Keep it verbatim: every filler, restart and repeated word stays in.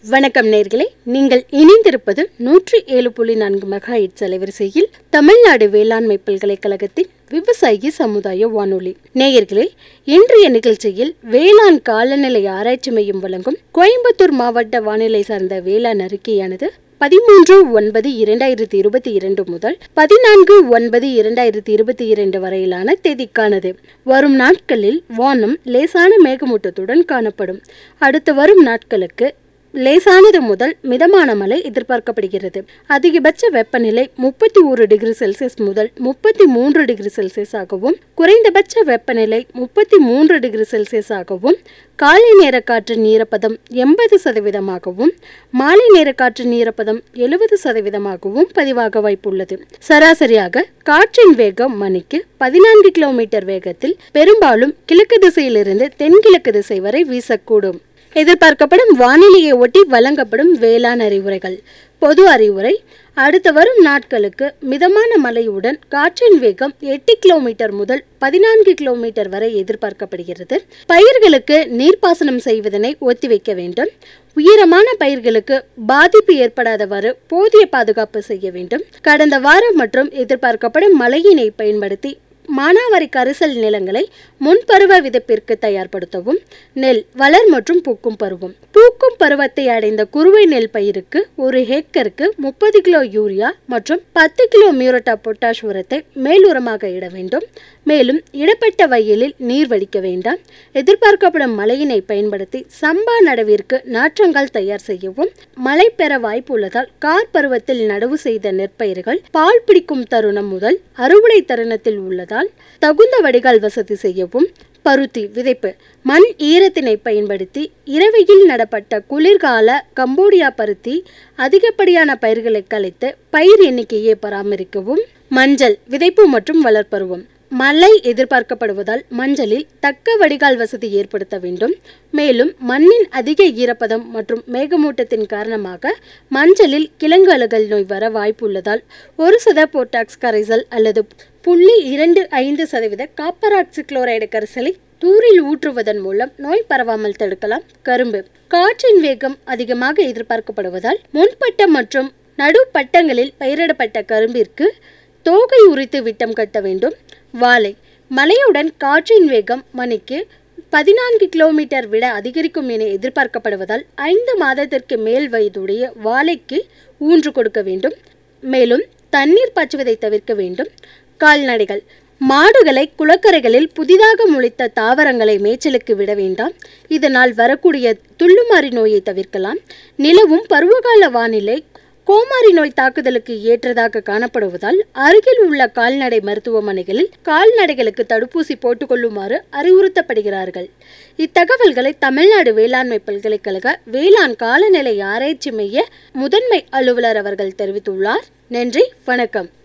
வணக்கம் நேயர்களே, நீங்கள் இணைந்திருப்பது நூற்றி ஏழு புள்ளி நான்கு மெகாஹெர்ட்ஸ் அலைவரிசையில் தமிழ்நாடு வேளாண்மை பல்கலைக்கழகத்தின் விவசாயி சமுதாய வானொலி. நேயர்களே, இன்றைய நிகழ்ச்சியில் வேளாண் காலநிலை ஆராய்ச்சி மையம் வழங்கும் கோயம்புத்தூர் மாவட்ட வானிலை சார்ந்த வேளாண் அறிக்கையானது பதிமூன்று ஒன்பது இரண்டாயிரத்தி இருபத்தி இரண்டு முதல் பதினான்கு ஒன்பது இரண்டாயிரத்தி இருபத்தி இரண்டு வரையிலான தேதிக்கானது. வரும் நாட்களில் வானம் லேசான மேகமூட்டத்துடன் காணப்படும். அடுத்து வரும் நாட்களுக்கு லேசானது முதல் மிதமான மழை எதிர்பார்க்கப்படுகிறது. அதிகபட்ச வெப்பநிலை முப்பத்தி ஒரு டிகிரி செல்சியஸ் முதல் முப்பத்தி மூன்று டிகிரி செல்சியஸ் ஆகவும், குறைந்தபட்ச வெப்பநிலை முப்பத்தி மூன்று டிகிரி செல்சியஸ் ஆகவும், காலை நேர காற்றின் ஈரப்பதம் எண்பது சதவீதமாகவும், மாலை நேர காற்றின் ஈரப்பதம் எழுபது சதவீதமாகவும் பதிவாக வாய்ப்புள்ளது. சராசரியாக காற்றின் வேகம் மணிக்கு பதினான்கு கிலோமீட்டர் வேகத்தில் பெரும்பாலும் கிழக்கு திசையிலிருந்து தென்கிழக்கு திசை வரை வீசக்கூடும். எதிர்பார்க்கப்படும் வானிலையை ஒட்டி வழங்கப்படும் வேளாண் அறிவுரைகள். பொது அறிவுரை: அடுத்து வரும் நாட்களுக்கு மிதமான மழையுடன் காற்றின் வேகம் எட்டு கிலோமீட்டர் முதல் பதினான்கு கிலோமீட்டர் வரை எதிர்பார்க்கப்படுகிறது. பயிர்களுக்கு நீர்ப்பாசனம் செய்வதனை ஒத்திவைக்க வேண்டும். உயரமான பயிர்களுக்கு பாதிப்பு ஏற்படாதவாறு போதிய பாதுகாப்பு செய்ய வேண்டும். கடந்த வாரம் மற்றும் எதிர்பார்க்கப்படும் மழையினை பயன்படுத்தி மானாவாரி கரிசல் நிலங்களை முன்பருவ விதைப்பிற்கு தயார்படுத்தவும். நெல் வளர் மற்றும் பூக்கும் பருவம். பூக்கும் பருவத்தை அடைந்த குறுவை நெல் பயிருக்கு ஒரு ஹெக்டருக்கு முப்பது கிலோ யூரியா மற்றும் பத்து கிலோ மியூரட்டா பொட்டாஷ் உரத்தை மேலுரமாக இட வேண்டும். மேலும் இடப்பட்ட வயலில் நீர் வடிக்க வேண்டாம். எதிர்பார்க்கப்படும் மழையினை பயன்படுத்தி சம்பா நடவிற்கு நாற்றங்கள் தயார் செய்யவும். மழை பெற வாய்ப்பு உள்ளதால் கார் பருவத்தில் நடவு செய்த நெற்பயிர்கள் பால் பிடிக்கும் தருணம் முதல் அறுவடை தருணத்தில் உள்ளதால் தகுந்த வடிகால் வசதி செய்யவும். பருத்தி விதைப்பு. மண் ஈரத்தினை பயன்படுத்தி இரவையில் நடப்பட்ட குளிர்கால கம்போடியா பருத்தி அதிகப்படியான பயிர்களை கலைத்து பயிர் எண்ணிக்கையை பராமரிக்கவும். மஞ்சள் விதைப்பு மற்றும் வளர்ப்பருவம். மழை எதிர்பார்க்கப்படுவதால் மஞ்சளில் தக்க வடிகால் வசதி ஏற்படுத்த வேண்டும். மேலும் மண்ணின் அதிக ஈரப்பதம் மற்றும் மேகமூட்டத்தின் காரணமாக மஞ்சளில் கிழங்கு அழுகல் நோய் வர வாய்ப்பு உள்ளதால் ஒரு சத போட்டாக்ஸ் கரைசல் அல்லது புள்ளி இரண்டு ஐந்து சதவீத காப்பர் ஆக்சி குளோரைடு கரைசலை தூரில் ஊற்றுவதன் மூலம் நோய் பரவாமல் தடுக்கலாம். கரும்பு. காற்றின் வேகம் அதிகமாக எதிர்பார்க்கப்படுவதால் முன்பட்டம் மற்றும் நடுப்பட்டங்களில் பயிரிடப்பட்ட கரும்பிற்கு தோகை உரித்து விட்டம் கட்ட வேண்டும். வாழை. மழையுடன் காற்றின் வேகம் மணிக்கு பதினான்கு கிலோமீட்டர் விட அதிகரிக்கும் என எதிர்பார்க்கப்படுவதால் ஐந்து மாதத்திற்கு மேல் வயதுடைய வாழைக்கு ஊன்று கொடுக்க வேண்டும். மேலும் தண்ணீர் பாய்ச்சுவதை தவிர்க்க வேண்டும். கால்நடைகள். மாடுகளை குளக்கரைகளில் புதிதாக முளைத்த தாவரங்களை மேய்ச்சலுக்கு விட வேண்டாம். இதனால் வரக்கூடிய துள்ளுமாறி நோயை தவிர்க்கலாம். நிலவும் பருவகால வானிலை கோமாரி நோய் தாக்குதலுக்கு ஏற்றதாக காணப்படுவதால் அருகில் உள்ள கால்நடை மருத்துவமனைகளில் கால்நடைகளுக்கு தடுப்பூசி போட்டுக்கொள்ளுமாறு அறிவுறுத்தப்படுகிறார்கள். இத்தகவல்களை தமிழ்நாடு வேளாண்மை பல்கலைக்கழக வேளாண் காலநிலை ஆராய்ச்சி மைய முதன்மை அலுவலர் அவர்கள் தெரிவித்துள்ளார். நன்றி, வணக்கம்.